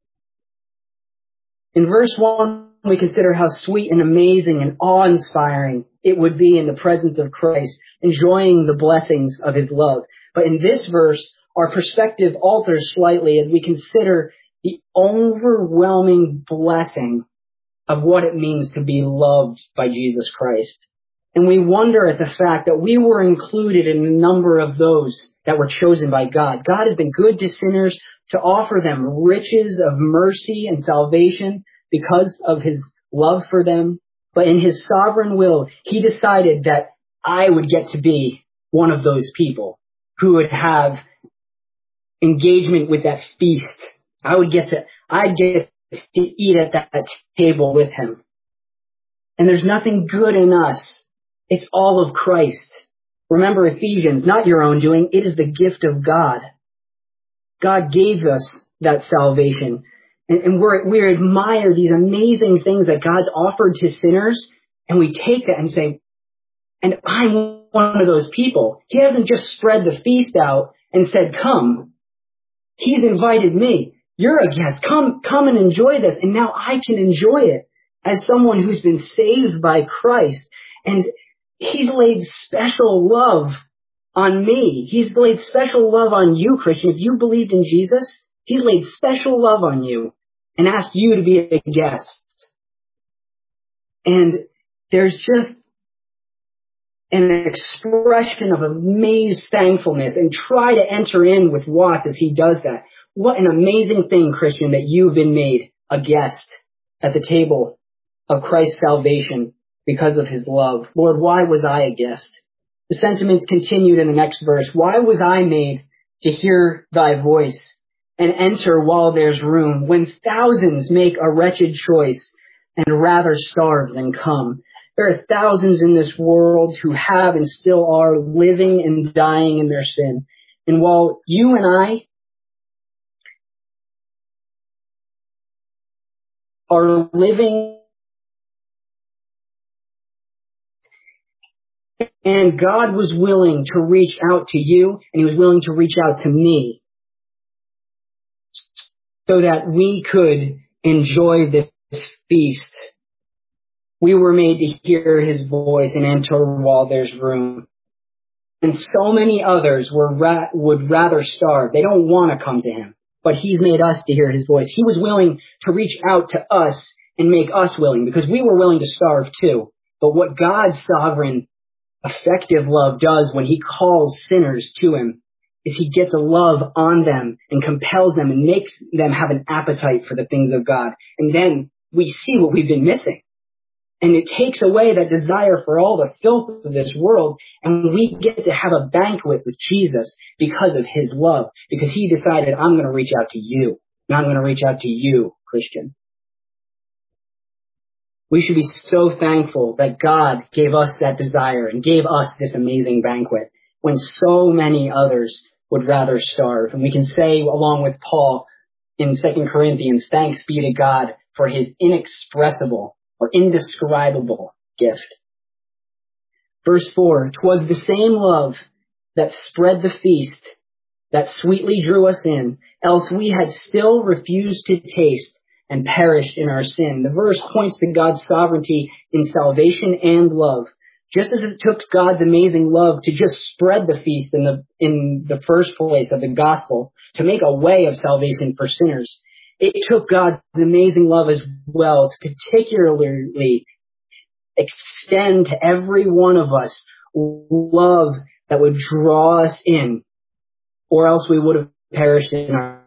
In verse one, we consider how sweet and amazing and awe-inspiring it would be in the presence of Christ, enjoying the blessings of his love. But in this verse, our perspective alters slightly as we consider the overwhelming blessing of what it means to be loved by Jesus Christ. And we wonder at the fact that we were included in a number of those that were chosen by God. God has been good to sinners to offer them riches of mercy and salvation because of his love for them. But in his sovereign will, he decided that I would get to be one of those people who would have engagement with that feast. I would get to, I'd get to eat at that table with him. And there's nothing good in us. It's all of Christ. Remember Ephesians, not your own doing. It is the gift of God. God gave us that salvation. And, and we're, we admire these amazing things that God's offered to sinners. And we take that and say, and I'm one of those people. He hasn't just spread the feast out and said, come. He's invited me. You're a guest. Come, come and enjoy this. And now I can enjoy it as someone who's been saved by Christ. And he's laid special love on me. He's laid special love on you, Christian. If you believed in Jesus, he's laid special love on you and asked you to be a guest. And there's just an expression of amazed thankfulness, and try to enter in with Watts as he does that. What an amazing thing, Christian, that you've been made a guest at the table of Christ's salvation because of his love. Lord, why was I a guest? The sentiments continued in the next verse. Why was I made to hear thy voice and enter while there's room, when thousands make a wretched choice and rather starve than come? There are thousands in this world who have and still are living and dying in their sin. And while you and I are living, and God was willing to reach out to you, and he was willing to reach out to me so that we could enjoy this feast. We were made to hear his voice and enter while there's room. And so many others were ra- would rather starve. They don't want to come to him. But he's made us to hear his voice. He was willing to reach out to us and make us willing, because we were willing to starve too. But what God's sovereign, effective love does when he calls sinners to him is he gets a love on them and compels them and makes them have an appetite for the things of God. And then we see what we've been missing. And it takes away that desire for all the filth of this world. And we get to have a banquet with Jesus because of his love. Because he decided, I'm going to reach out to you. And I'm going to reach out to you, Christian. We should be so thankful that God gave us that desire and gave us this amazing banquet when so many others would rather starve. And we can say, along with Paul in Second Corinthians, thanks be to God for his inexpressible or indescribable gift. Verse four, 'twas the same love that spread the feast that sweetly drew us in, else we had still refused to taste and perished in our sin. The verse points to God's sovereignty in salvation and love. Just as it took God's amazing love to just spread the feast in the, in the first place of the gospel, to make a way of salvation for sinners, it took God's amazing love as well to particularly extend to every one of us love that would draw us in, or else we would have perished in our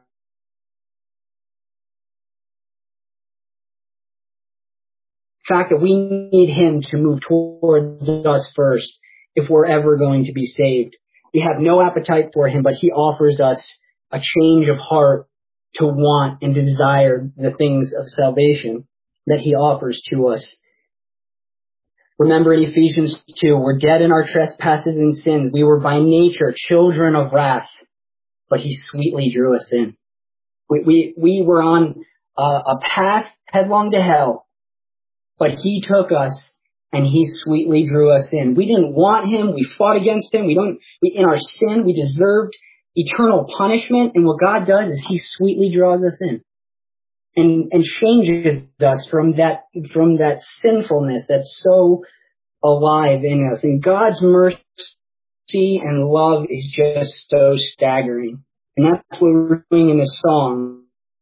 fact that we need him to move towards us first if we're ever going to be saved. We have no appetite for him, but he offers us a change of heart to want and desire the things of salvation that he offers to us. Remember in Ephesians two, we're dead in our trespasses and sins. We were by nature children of wrath, but he sweetly drew us in. We, we, we were on a, a path headlong to hell, but he took us and he sweetly drew us in. We didn't want him. We fought against him. We don't, we, in our sin, we deserved eternal punishment. And what God does is he sweetly draws us in and, and changes us from that, from that sinfulness that's so alive in us. And God's mercy and love is just so staggering. And that's what we're doing in this song.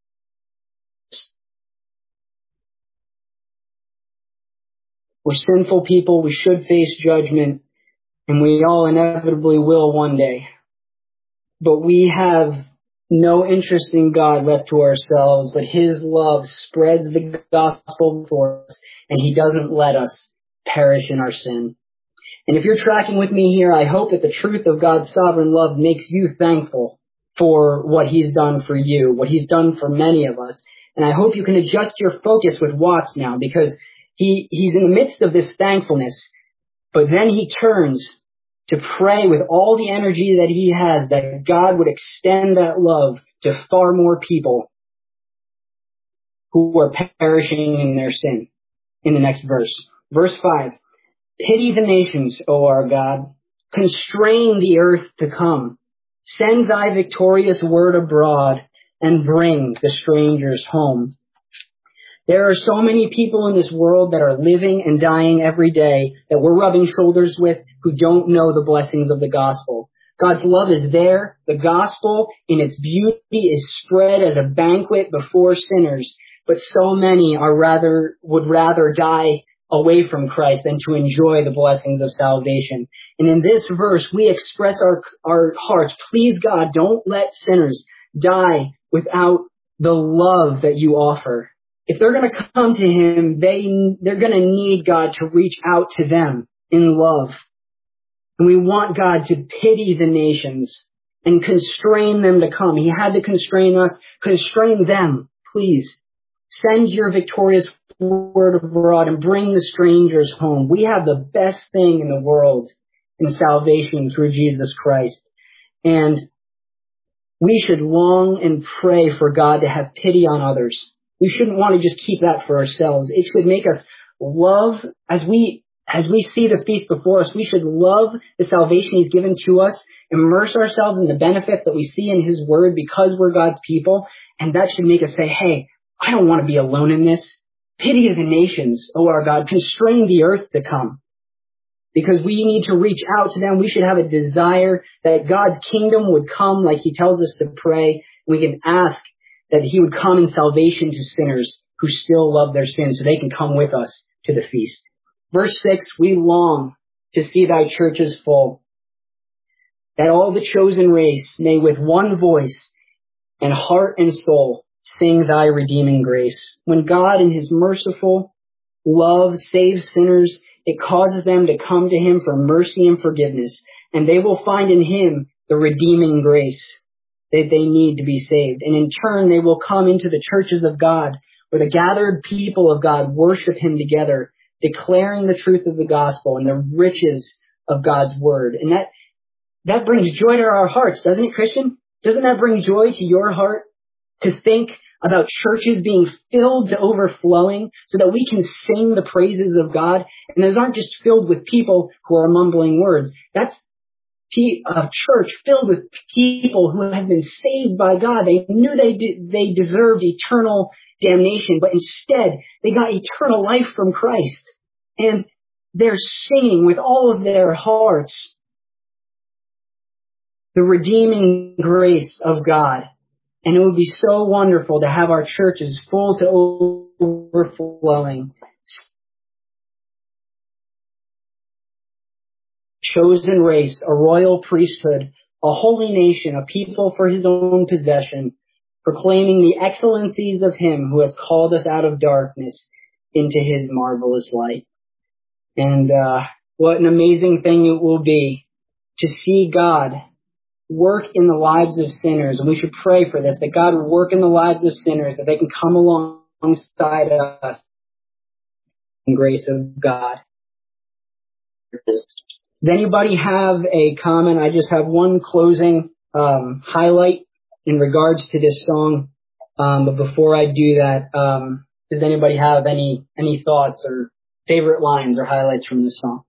We're sinful people. We should face judgment, and we all inevitably will one day. But we have no interest in God left to ourselves, but his love spreads the gospel for us, and he doesn't let us perish in our sin. And if you're tracking with me here, I hope that the truth of God's sovereign love makes you thankful for what he's done for you, what he's done for many of us. And I hope you can adjust your focus with Watts now, because he, he's in the midst of this thankfulness, but then he turns to pray with all the energy that he has that God would extend that love to far more people who are perishing in their sin. In the next verse. Verse five. Pity the nations, O our God. Constrain the earth to come. Send thy victorious word abroad and bring the strangers home. There are so many people in this world that are living and dying every day that we're rubbing shoulders with who don't know the blessings of the gospel. God's love is there. The gospel in its beauty is spread as a banquet before sinners, but so many are rather, would rather die away from Christ than to enjoy the blessings of salvation. And in this verse, we express our, our hearts. Please, God, don't let sinners die without the love that you offer. If they're going to come to him, they, they're going to need God to reach out to them in love. And we want God to pity the nations and constrain them to come. He had to constrain us. Constrain them, please. Send your victorious word abroad and bring the strangers home. We have the best thing in the world in salvation through Jesus Christ. And we should long and pray for God to have pity on others. We shouldn't want to just keep that for ourselves. It should make us love, as we as we see the feast before us, we should love the salvation he's given to us, immerse ourselves in the benefits that we see in his word because we're God's people, and that should make us say, hey, I don't want to be alone in this. Pity the nations, O our God, constrain the earth to come. Because we need to reach out to them. We should have a desire that God's kingdom would come like he tells us to pray. We can ask that he would come in salvation to sinners who still love their sins so they can come with us to the feast. Verse six, we long to see thy churches full, that all the chosen race may with one voice and heart and soul sing thy redeeming grace. When God in his merciful love saves sinners, it causes them to come to him for mercy and forgiveness, and they will find in him the redeeming grace that they need to be saved. And in turn, they will come into the churches of God, where the gathered people of God worship him together, declaring the truth of the gospel and the riches of God's word. And that, that brings joy to our hearts, doesn't it, Christian? Doesn't that bring joy to your heart to think about churches being filled to overflowing so that we can sing the praises of God? And those aren't just filled with people who are mumbling words. That's a church filled with people who have been saved by God. They knew they did, they deserved eternal damnation, but instead they got eternal life from Christ. And they're singing with all of their hearts the redeeming grace of God. And it would be so wonderful to have our churches full to overflowing. Chosen race, a royal priesthood, a holy nation, a people for his own possession, proclaiming the excellencies of him who has called us out of darkness into his marvelous light. And uh, what an amazing thing it will be to see God work in the lives of sinners. And we should pray for this, that God will work in the lives of sinners, that they can come alongside us in grace of God. Does anybody have a comment? I just have one closing um, highlight in regards to this song. Um, but before I do that, um, does anybody have any any thoughts or favorite lines or highlights from this song?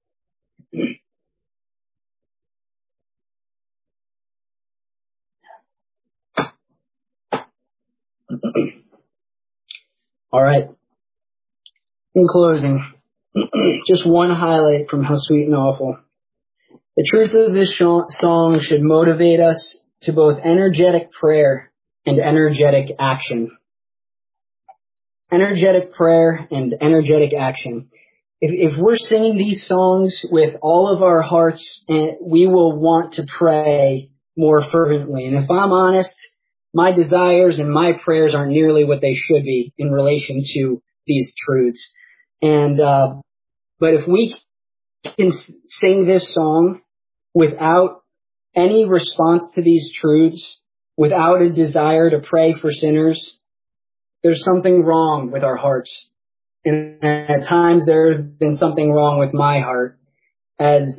All right. In closing, just one highlight from How Sweet and Awful. The truth of this song should motivate us to both energetic prayer and energetic action. Energetic prayer and energetic action. If, if we're singing these songs with all of our hearts, we will want to pray more fervently. And if I'm honest, my desires and my prayers aren't nearly what they should be in relation to these truths. And, uh, but if we can sing this song without any response to these truths, without a desire to pray for sinners, there's something wrong with our hearts. And at times there's been something wrong with my heart. As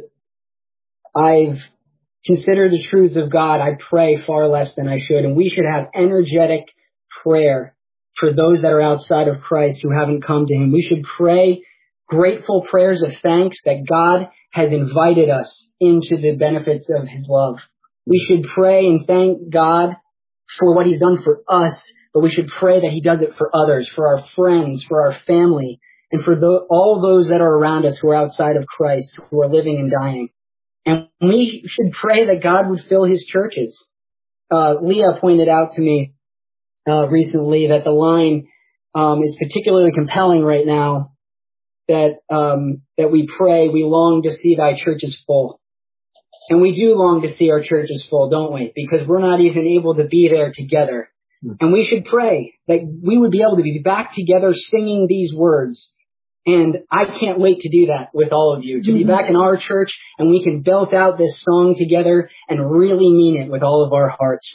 I've considered the truths of God, I pray far less than I should. And we should have energetic prayer for those that are outside of Christ who haven't come to him. We should pray grateful prayers of thanks that God has invited us into the benefits of his love. We should pray and thank God for what he's done for us, but we should pray that he does it for others, for our friends, for our family, and for the, all those that are around us who are outside of Christ, who are living and dying. And we should pray that God would fill his churches. Uh, Leah pointed out to me uh, recently that the line um, is particularly compelling right now, that um, that we pray, we long to see thy churches full. And we do long to see our churches full, don't we? Because we're not even able to be there together. And we should pray that we would be able to be back together singing these words. And I can't wait to do that with all of you, to be back in our church and we can belt out this song together and really mean it with all of our hearts.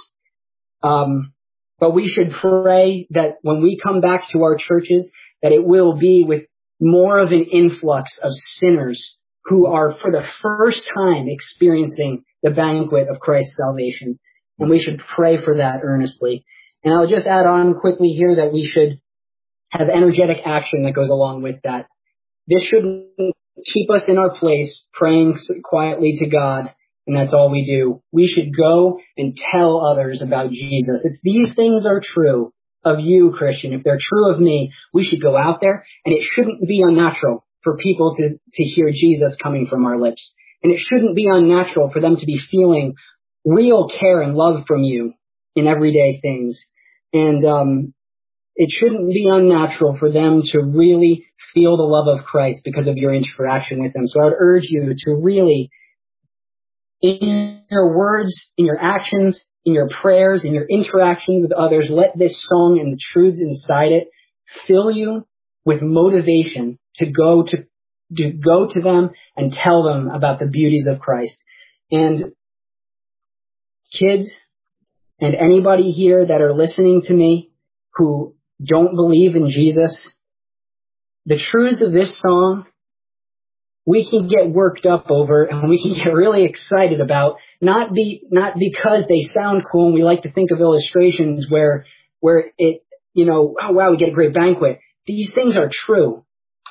Um, but we should pray that when we come back to our churches, that it will be with more of an influx of sinners who are for the first time experiencing the banquet of Christ's salvation. And we should pray for that earnestly. And I'll just add on quickly here that we should have energetic action that goes along with that. This shouldn't keep us in our place praying quietly to God, and that's all we do. We should go and tell others about Jesus. If these things are true of you, Christian, if they're true of me, we should go out there, and it shouldn't be unnatural for people to, to hear Jesus coming from our lips. And it shouldn't be unnatural for them to be feeling real care and love from you in everyday things. And um, it shouldn't be unnatural for them to really feel the love of Christ because of your interaction with them. So I would urge you to really, in your words, in your actions, in your prayers, in your interactions with others, let this song and the truths inside it fill you with motivation to go to, to go to them and tell them about the beauties of Christ. And kids and anybody here that are listening to me who don't believe in Jesus, the truths of this song, we can get worked up over and we can get really excited about, not be, not because they sound cool and we like to think of illustrations where, where it, you know, oh wow, we get a great banquet. These things are true.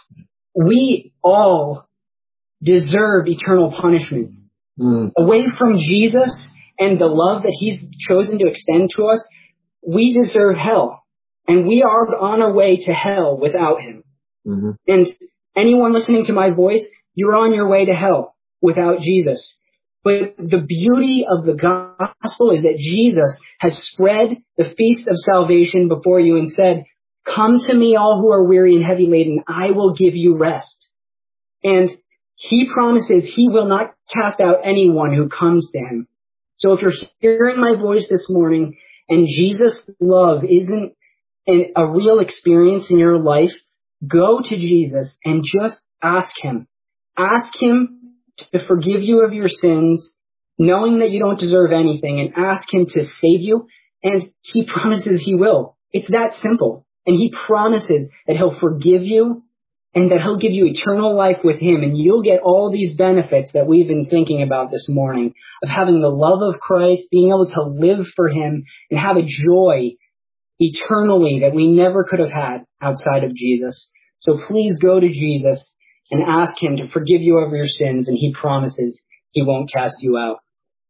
We all deserve eternal punishment. Mm. Away from Jesus and the love that he's chosen to extend to us, we deserve hell. And we are on our way to hell without him. Mm-hmm. And anyone listening to my voice, you're on your way to hell without Jesus. But the beauty of the gospel is that Jesus has spread the feast of salvation before you and said, come to me all who are weary and heavy laden, I will give you rest. And he promises he will not cast out anyone who comes to him. So if you're hearing my voice this morning and Jesus' love isn't an, a real experience in your life, go to Jesus and just ask him. Ask him to forgive you of your sins, knowing that you don't deserve anything, and ask him to save you. And he promises he will. It's that simple. And he promises that he'll forgive you and that he'll give you eternal life with him. And you'll get all these benefits that we've been thinking about this morning of having the love of Christ, being able to live for him and have a joy eternally that we never could have had outside of Jesus. So please go to Jesus and ask him to forgive you of your sins, and he promises he won't cast you out.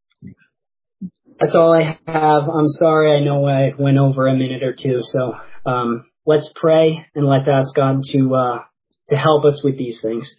That's all I have. I'm sorry, I know I went over a minute or two, so um, let's pray and let's ask God to uh, to help us with these things.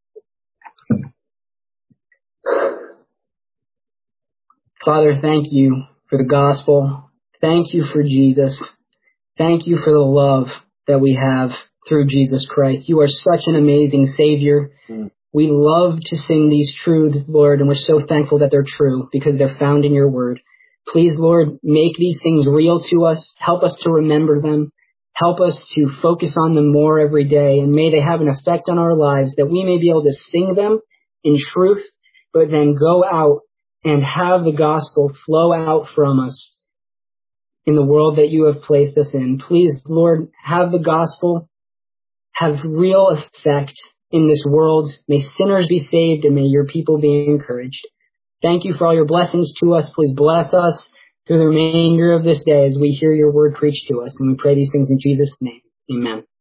Father, thank you for the gospel. Thank you for Jesus. Thank you for the love that we have through Jesus Christ. You are such an amazing Savior. Mm. We love to sing these truths, Lord, and we're so thankful that they're true because they're found in your word. Please, Lord, make these things real to us. Help us to remember them. Help us to focus on them more every day, and may they have an effect on our lives that we may be able to sing them in truth, but then go out and have the gospel flow out from us in the world that you have placed us in. Please, Lord, have the gospel have real effect in this world. May sinners be saved, and may your people be encouraged. Thank you for all your blessings to us. Please bless us through the remainder of this day as we hear your word preached to us. And we pray these things in Jesus' name. Amen.